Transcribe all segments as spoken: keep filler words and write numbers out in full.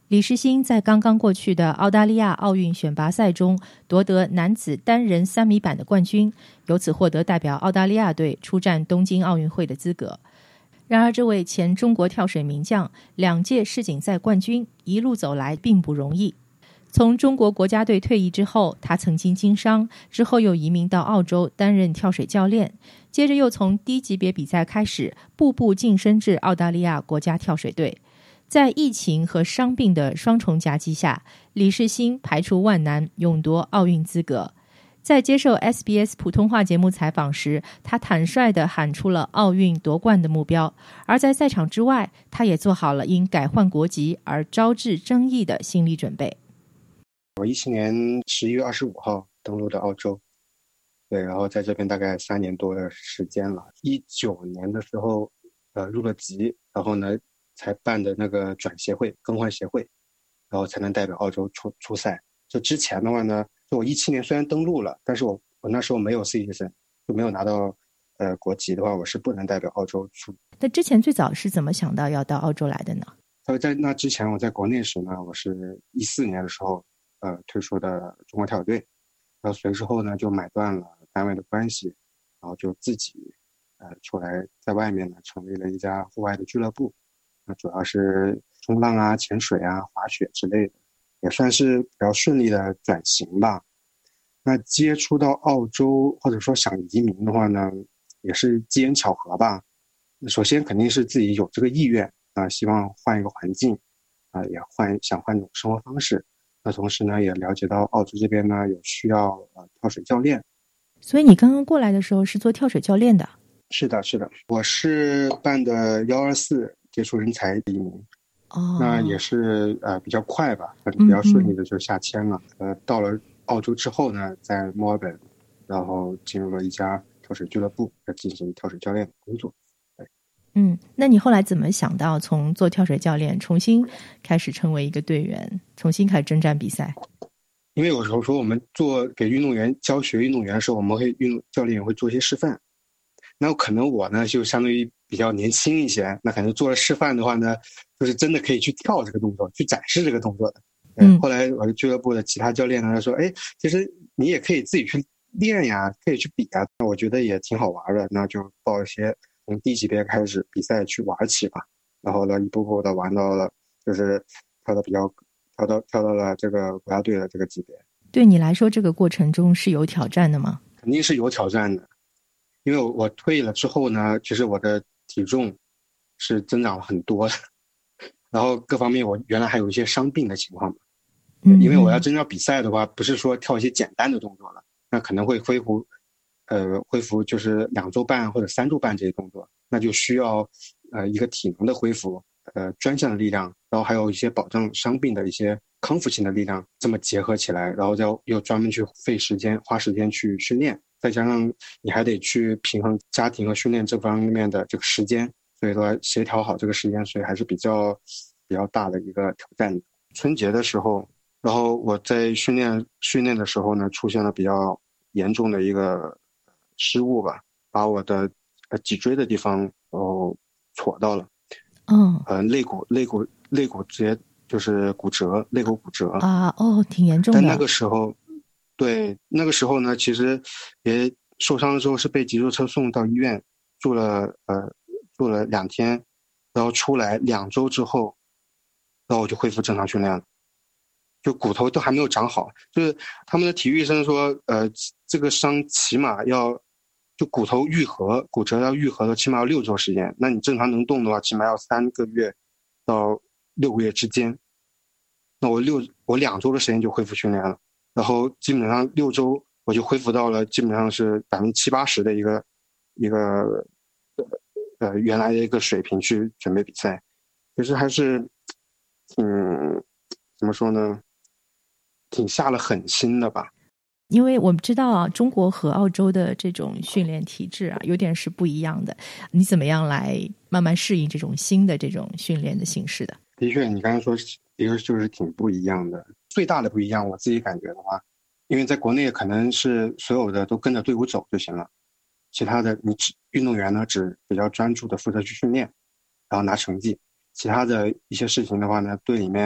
李世兴在刚刚过去的澳大利亚奥运选拔赛中夺得男子单人三米板的冠军，由此获得代表澳大利亚队出战东京奥运会的资格。然而这位前中国跳水名将，两届世锦赛冠军，一路走来并不容易。从中国国家队退役之后，他曾经经商，之后又移民到澳洲担任跳水教练，接着又从低级别比赛开始，步步晋升至澳大利亚国家跳水队。在疫情和伤病的双重夹击下，李世兴排除万难，勇夺奥运资格。在接受 S B S 普通话节目采访时，他坦率地喊出了奥运夺冠的目标，而在赛场之外，他也做好了因改换国籍而招致争议的心理准备。 我一七年十一月二十五号登陆的澳洲，对，然后在这边大概三年多的时间了。一九年的时候，呃，入了籍，然后呢，才办的那个转协会、更换协会，然后才能代表澳洲出出赛。这之前的话呢，就我一七年虽然登陆了，但是我我那时候没有 citizen， 就没有拿到呃国籍的话，我是不能代表澳洲出。 那之前最早是怎么想到要到澳洲来的呢？ 呃，在那之前我在国内时呢，我是一四年的时候呃退出的中国跳水队，然后随之后呢就买断了单位的关系，然后就自己呃出来在外面呢成立了一家户外的俱乐部，那主要是冲浪啊、潜水啊、滑雪之类的，也算是比较顺利的转型吧。那接触到澳洲或者说想移民的话呢，也是机缘巧合吧。首先肯定是自己有这个意愿啊、呃，希望换一个环境啊、呃，也换想换种生活方式。那同时呢，也了解到澳洲这边呢有需要呃跳水教练。 所以你刚刚过来的时候是做跳水教练的？ 是的，是的，我是办的幺二四杰出人才第一名。 哦， 那也是呃比较快吧，比较顺利的就下签了。嗯、呃，到了澳洲之后呢，在墨尔本，然后进入了一家跳水俱乐部，来进行跳水教练的工作。 嗯，那你后来怎么想到从做跳水教练重新开始成为一个队员，重新开始征战比赛？ 因为有时候说我们做给运动员教学运动员的时候，我们会运动教练也会做一些示范。那可能我呢就相对于比较年轻一些，那可能做了示范的话呢，就是真的可以去跳这个动作，去展示这个动作的。嗯，后来我的俱乐部的其他教练呢说，哎，其实你也可以自己去练呀，可以去比啊。那我觉得也挺好玩的，那就报一些从低级别开始比赛去玩起吧。然后呢，一步步的玩到了，就是跳到比较跳到跳到了这个国家队的这个级别。 对你来说，这个过程中是有挑战的吗？ 肯定是有挑战的。因为我退了之后呢，其实我的体重是增长了很多的，然后各方面我原来还有一些伤病的情况嘛。嗯，因为我要真要比赛的话，不是说跳一些简单的动作了，那可能会恢复，呃，恢复就是两周半或者三周半这些动作，那就需要呃一个体能的恢复，呃专项的力量，然后还有一些保证伤病的一些康复性的力量，这么结合起来，然后又又专门去费时间花时间去训练。再加上你还得去平衡家庭和训练这方面的这个时间，所以说协调好这个时间，所以还是比较比较大的一个挑战。春节的时候，然后我在训练训练的时候呢，出现了比较严重的一个失误吧，把我的呃脊椎的地方哦戳到了， 嗯， 呃肋骨肋骨肋骨直接就是骨折，肋骨骨折啊，哦，挺严重的。 但那个时候。对，那个时候呢，其实也受伤了之后是被急救车送到医院，住了呃住了两天，然后出来两周之后，然后我就恢复正常训练了，就骨头都还没有长好，就是他们的体育医生说，呃，这个伤起码要就骨头愈合，骨折要愈合的起码要六周时间，那你正常能动的话，起码要三个月到六个月之间，那我六我两周的时间就恢复训练了。然后基本上六周我就恢复到了基本上是百分之七八十的一个一个呃原来的一个水平去准备比赛，其实还是挺怎么说呢，挺下了狠心的吧。 因为我们知道啊，中国和澳洲的这种训练体制啊，有点是不一样的。你怎么样来慢慢适应这种新的这种训练的形式的？ 的确，你刚才说一个就是挺不一样的。最大的不一样，我自己感觉的话，因为在国内可能是所有的都跟着队伍走就行了，其他的你只运动员呢只比较专注的负责去训练，然后拿成绩，其他的一些事情的话呢，队里面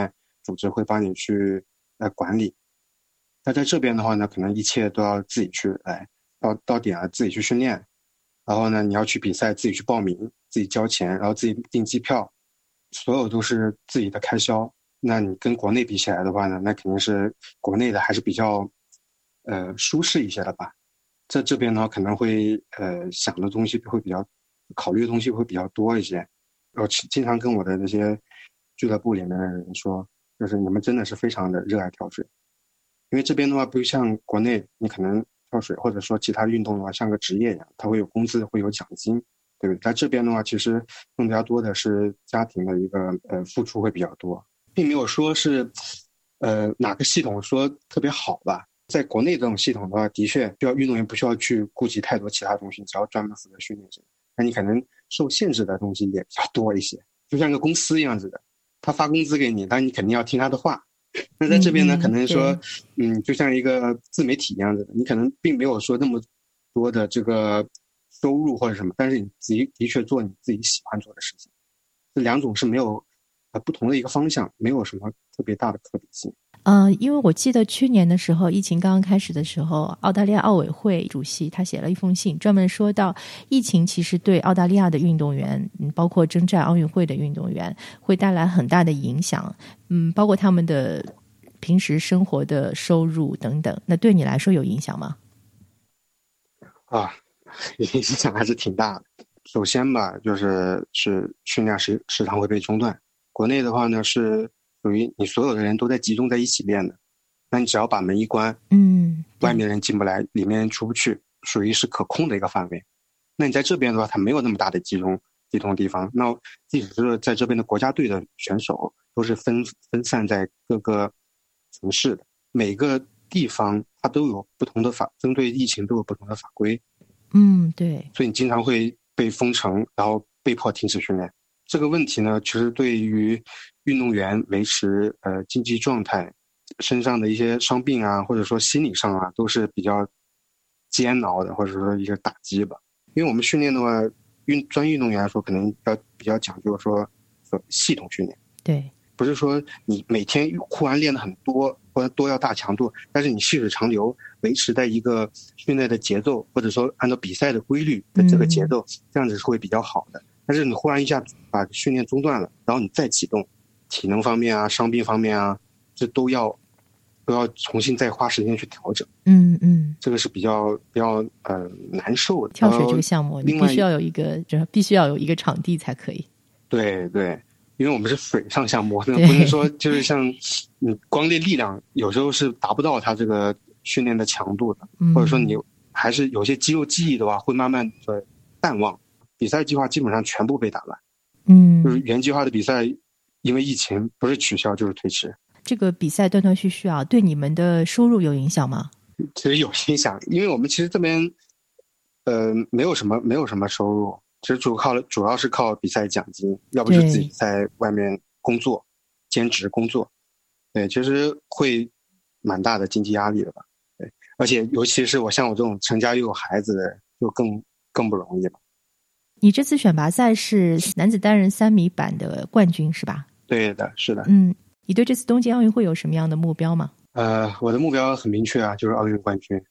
组织会帮你去呃管理。那在这边的话呢，可能一切都要自己去来，到到点了自己去训练，然后呢你要去比赛自己去报名，自己交钱，然后自己订机票，所有都是自己的开销。那你跟国内比起来的话呢，那肯定是国内的还是比较呃舒适一些的吧。在这边呢可能会呃想的东西会比较考虑的东西会比较多一些。我经常跟我的那些俱乐部里面的人说，就是你们真的是非常的热爱跳水。因为这边的话不像国内，你可能跳水或者说其他运动的话像个职业一样，它会有工资会有奖金，对不对？在这边的话其实更加多的是家庭的一个呃付出会比较多，并没有说是呃哪个系统说特别好吧。在国内这种系统的话，的确需要运动员不需要去顾及太多其他东西，只要专门负责训练。那你可能受限制的东西也比较多一些，就像个公司一样子的，他发工资给你，但你肯定要听他的话。那在这边呢， 嗯、 可能说嗯，就像一个自媒体一样子的，你可能并没有说那么多的这个收入或者什么，但是你自己的确做你自己喜欢做的事情。这两种是没有呃不同的一个方向，没有什么特别大的可比性。 呃，因为我记得去年的时候，疫情刚刚开始的时候，澳大利亚奥委会主席他写了一封信，专门说到疫情其实对澳大利亚的运动员，嗯，包括征战奥运会的运动员，会带来很大的影响，嗯，包括他们的平时生活的收入等等。那对你来说有影响吗？ 啊，影响还是挺大的。首先吧，就是是训练时时常会被中断。国内的话呢是属于你所有的人都在集中在一起练的，那你只要把门一关， 嗯， 外面人进不来，里面人出不去，属于是可控的一个范围。那你在这边的话，它没有那么大的集中集中的地方。那即使是在这边的国家队的选手，都是分分散在各个城市的，每个地方它都有不同的法，针对疫情都有不同的法规。 嗯，对， 所以你经常会被封城，然后被迫停止训练。这个问题呢，其实对于运动员维持呃竞技状态，身上的一些伤病啊，或者说心理上啊，都是比较煎熬的，或者说一个打击吧。因为我们训练的话，运专业运动员来说，可能要比较讲究说说系统训练。 对， 不是说你每天忽然练的很多，或者多要大强度，但是你细水长流，维持在一个训练的节奏，或者说按照比赛的规律的这个节奏，嗯、这样子是会比较好的。但是你忽然一下把训练中断了，然后你再启动，体能方面啊、伤病方面啊，这都要都要重新再花时间去调整。 嗯嗯， 这个是比较比较呃难受的。 跳水这个项目，你必须要有一个，必须要有一个场地才可以。 对对。因为我们是水上项目，那不能说就是像你光练力量，有时候是达不到它这个训练的强度的， 嗯、 或者说你还是有些肌肉记忆的话，会慢慢的淡忘。比赛计划基本上全部被打乱， 嗯， 就是原计划的比赛，因为疫情不是取消就是推迟。 这个比赛断断续续啊，对你们的收入有影响吗？ 其实有影响，因为我们其实这边呃没有什么没有什么收入。其实主靠主要是靠比赛奖金，要不就自己在外面工作，兼职工作。对，其实会蛮大的经济压力的吧。对，而且尤其是我像我这种成家又有孩子的人，就更更不容易了。 你这次选拔赛是男子单人三米板的冠军是吧？ 对的，是的。 嗯，你对这次东京奥运会有什么样的目标吗？ 呃，我的目标很明确啊，就是奥运冠军。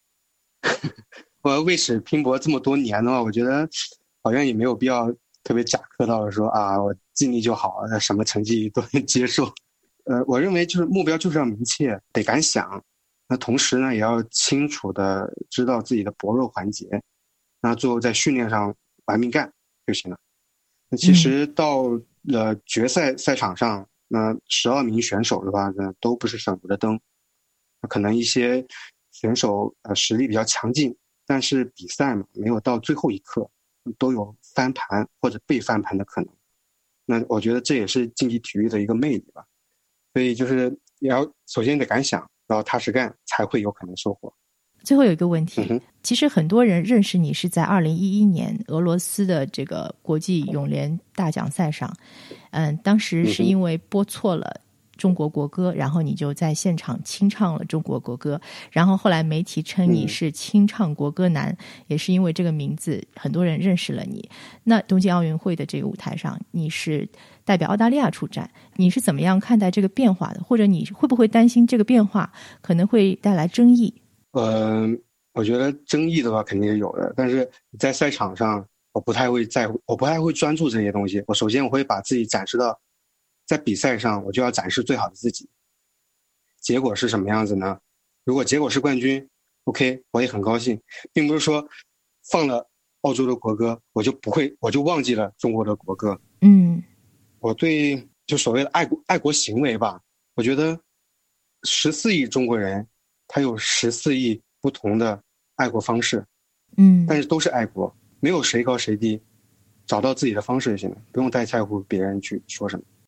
我为此拼搏这么多年的话，我觉得好像也没有必要特别假客套的说啊，我尽力就好，什么成绩都能接受。呃，我认为就是目标就是要明确，得敢想。那同时呢，也要清楚的知道自己的薄弱环节，那最后在训练上玩命干就行了。那其实到了决赛赛场上，那十二名选手的话呢，都不是省油的灯。可能一些选手呃实力比较强劲，但是比赛嘛，没有到最后一刻，都有翻盘或者被翻盘的可能。那我觉得这也是竞技体育的一个魅力吧。所以就是也要首先得敢想，然后踏实干，才会有可能收获。 最后有一个问题、 嗯、 其实很多人认识你是在二零一一年俄罗斯的这个国际泳联大奖赛上，嗯，当时是因为播错了中国国歌，然后你就在现场清唱了中国国歌，然后后来媒体称你是清唱国歌男、嗯、也是因为这个名字很多人认识了你。那东京奥运会的这个舞台上，你是代表澳大利亚出战，你是怎么样看待这个变化的？或者你会不会担心这个变化可能会带来争议？ 呃，我觉得争议的话肯定是有的，但是在赛场上我不太会在乎，我不太会专注这些东西。我首先我会把自己展示到，在比赛上我就要展示最好的自己。结果是什么样子呢？如果结果是冠军 OK 我也很高兴，并不是说放了澳洲的国歌我就不会我就忘记了中国的国歌。 嗯， 我对就所谓的爱国爱国行为吧，我觉得十四亿中国人他有十四亿不同的爱国方式， 嗯， 但是都是爱国，没有谁高谁低，找到自己的方式就行了，不用太在乎别人去说什么。